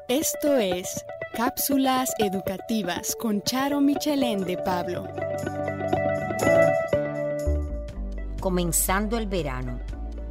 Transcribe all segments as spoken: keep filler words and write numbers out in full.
Esto es Cápsulas Educativas con Charo Michelén de Pablo. Comenzando el verano.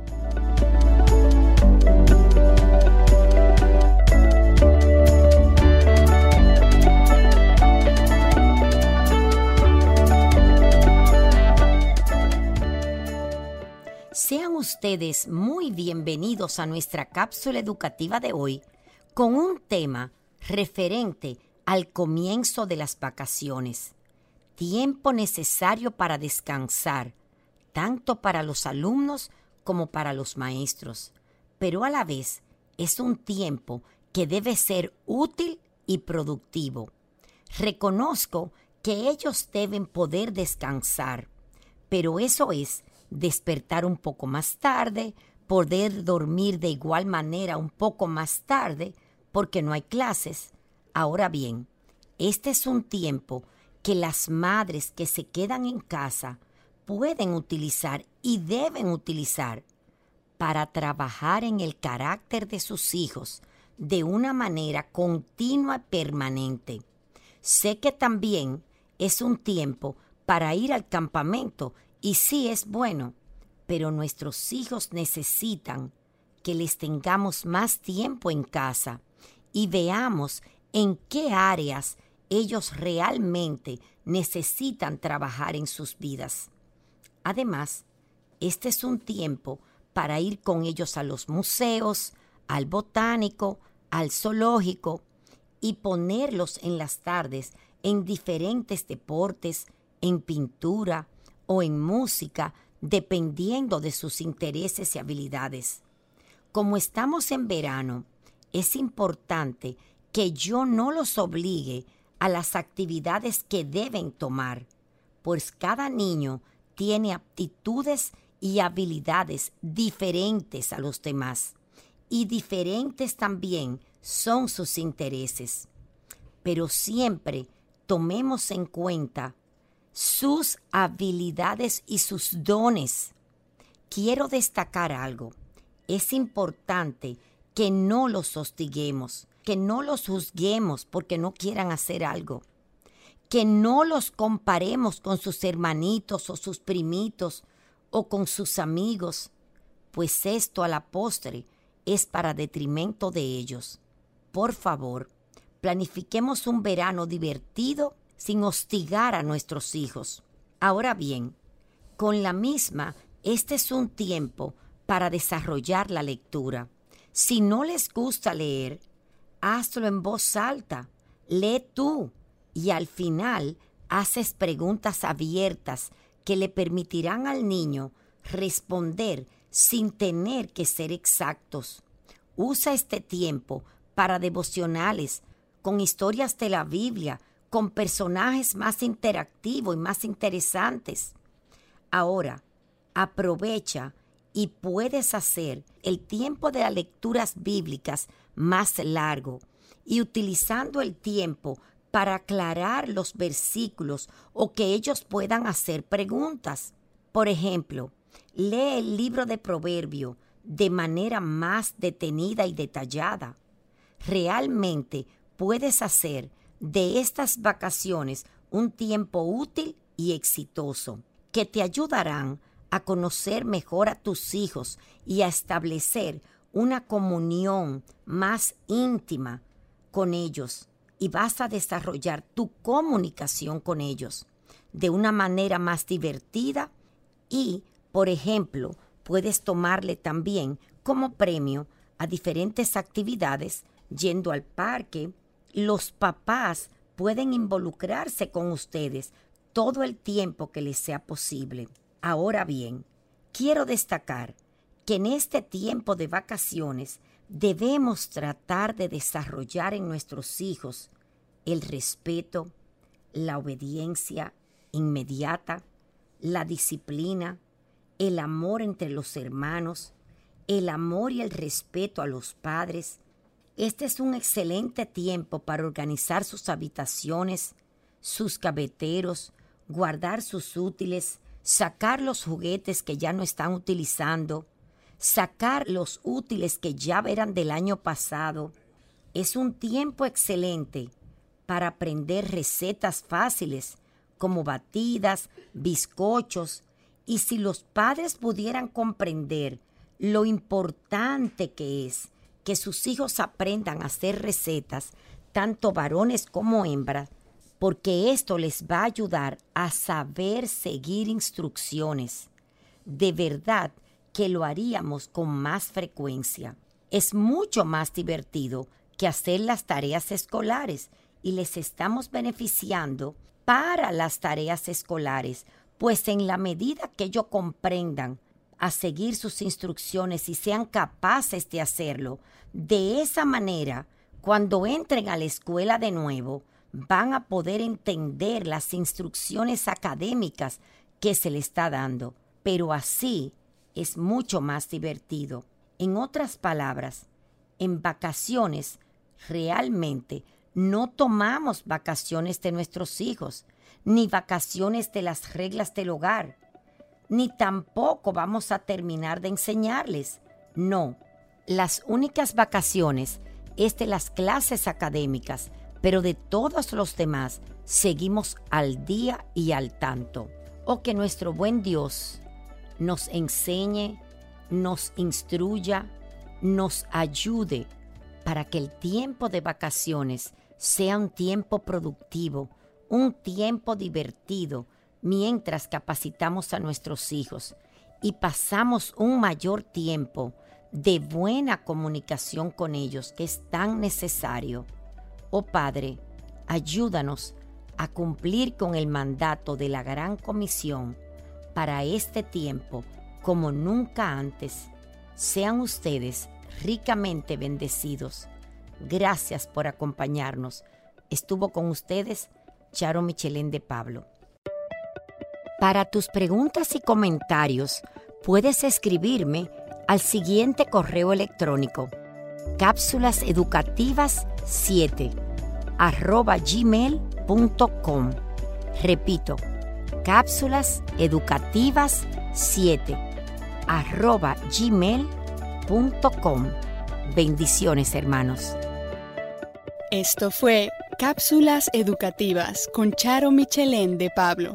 Sean ustedes muy bienvenidos a nuestra cápsula educativa de hoy con un tema referente al comienzo de las vacaciones. Tiempo necesario para descansar, tanto para los alumnos como para los maestros, pero a la vez es un tiempo que debe ser útil y productivo. Reconozco que ellos deben poder descansar, pero eso es despertar un poco más tarde, poder dormir de igual manera un poco más tarde, porque no hay clases. Ahora bien, este es un tiempo que las madres que se quedan en casa pueden utilizar y deben utilizar para trabajar en el carácter de sus hijos de una manera continua y permanente. Sé que también es un tiempo para ir al campamento y sí es bueno, pero nuestros hijos necesitan que les tengamos más tiempo en casa y veamos en qué áreas ellos realmente necesitan trabajar en sus vidas. Además, este es un tiempo para ir con ellos a los museos, al botánico, al zoológico y ponerlos en las tardes en diferentes deportes, en pintura o en música, dependiendo de sus intereses y habilidades. Como estamos en verano, es importante que yo no los obligue a las actividades que deben tomar, pues cada niño tiene aptitudes y habilidades diferentes a los demás, y diferentes también son sus intereses. Pero siempre tomemos en cuenta sus habilidades y sus dones. Quiero destacar algo. Es importante que no los hostiguemos, que no los juzguemos porque no quieran hacer algo, que no los comparemos con sus hermanitos o sus primitos o con sus amigos, pues esto a la postre es para detrimento de ellos. Por favor, planifiquemos un verano divertido sin hostigar a nuestros hijos. Ahora bien, con la misma, este es un tiempo para desarrollar la lectura. Si no les gusta leer, hazlo en voz alta, lee tú y al final haces preguntas abiertas que le permitirán al niño responder sin tener que ser exactos. Usa este tiempo para devocionales, con historias de la Biblia, con personajes más interactivos y más interesantes. Ahora, aprovecha y puedes hacer el tiempo de las lecturas bíblicas más largo y utilizando el tiempo para aclarar los versículos o que ellos puedan hacer preguntas. Por ejemplo, lee el libro de Proverbios de manera más detenida y detallada. Realmente puedes hacer de estas vacaciones un tiempo útil y exitoso que te ayudarán a conocer mejor a tus hijos y a establecer una comunión más íntima con ellos, y vas a desarrollar tu comunicación con ellos de una manera más divertida y, por ejemplo, puedes tomarle también como premio a diferentes actividades yendo al parque. Los papás pueden involucrarse con ustedes todo el tiempo que les sea posible. Ahora bien, quiero destacar que en este tiempo de vacaciones debemos tratar de desarrollar en nuestros hijos el respeto, la obediencia inmediata, la disciplina, el amor entre los hermanos, el amor y el respeto a los padres. Este es un excelente tiempo para organizar sus habitaciones, sus gaveteros, guardar sus útiles, sacar los juguetes que ya no están utilizando, sacar los útiles que ya eran del año pasado. Es un tiempo excelente para aprender recetas fáciles como batidas, bizcochos, y si los padres pudieran comprender lo importante que es que sus hijos aprendan a hacer recetas, tanto varones como hembras, porque esto les va a ayudar a saber seguir instrucciones. De verdad que lo haríamos con más frecuencia. Es mucho más divertido que hacer las tareas escolares y les estamos beneficiando para las tareas escolares, pues en la medida que ellos comprendan a seguir sus instrucciones y sean capaces de hacerlo, de esa manera, cuando entren a la escuela de nuevo, van a poder entender las instrucciones académicas que se le está dando, pero así es mucho más divertido. En otras palabras, en vacaciones realmente no tomamos vacaciones de nuestros hijos, ni vacaciones de las reglas del hogar, ni tampoco vamos a terminar de enseñarles. No, las únicas vacaciones es de las clases académicas, pero de todos los demás seguimos al día y al tanto. O que nuestro buen Dios nos enseñe, nos instruya, nos ayude para que el tiempo de vacaciones sea un tiempo productivo, un tiempo divertido, mientras capacitamos a nuestros hijos y pasamos un mayor tiempo de buena comunicación con ellos, que es tan necesario. Oh Padre, ayúdanos a cumplir con el mandato de la Gran Comisión para este tiempo como nunca antes. Sean ustedes ricamente bendecidos. Gracias por acompañarnos. Estuvo con ustedes Charo Michelén de Pablo. Para tus preguntas y comentarios, puedes escribirme al siguiente correo electrónico: cápsulas educativas siete arroba gmail punto com. Repito, cápsulas educativas siete arroba gmail punto com. Bendiciones, hermanos. Esto fue Cápsulas Educativas con Charo Michelén de Pablo.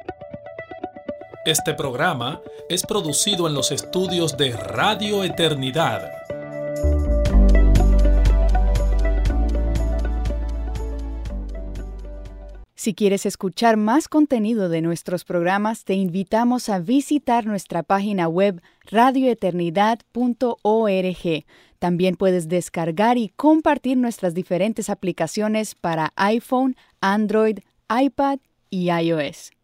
Este programa es producido en los estudios de Radio Eternidad. Si quieres escuchar más contenido de nuestros programas, te invitamos a visitar nuestra página web radio eternidad punto org. También puedes descargar y compartir nuestras diferentes aplicaciones para iPhone, Android, iPad y iOS.